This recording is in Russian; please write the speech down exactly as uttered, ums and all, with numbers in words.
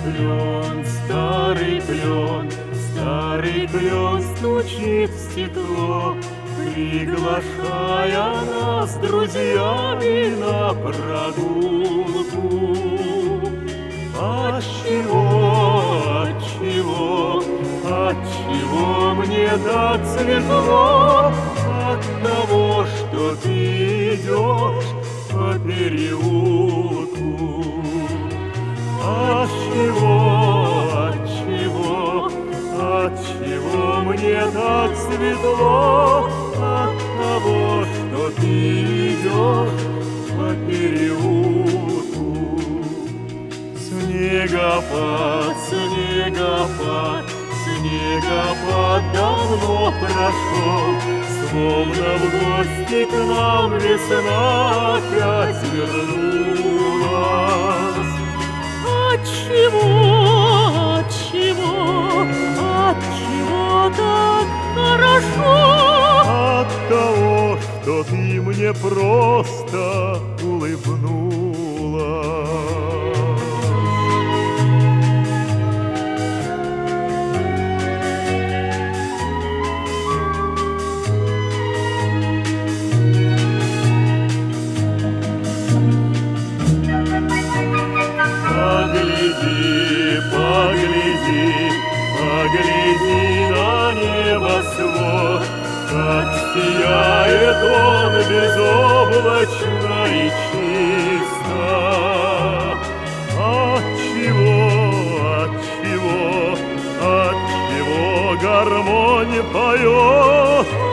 клен, старый клен, старый клен стучит в стекло, приглашая нас с друзьями на прогулку. Отчего, отчего, отчего мне так светло? От того, что ты идешь по переулку. Отчего, отчего, отчего мне так светло? От того, что ты идешь по переулку. Снегопад, снегопад, снегопад давно прошел, словно в гости к нам весна опять вернулась. Отчего, отчего, отчего так хорошо? От того, что ты мне просто улыбнулась. Погляди, погляди, погляди на небосвод, как сияет он безоблачно и чисто. Отчего, отчего, отчего гармонь поет?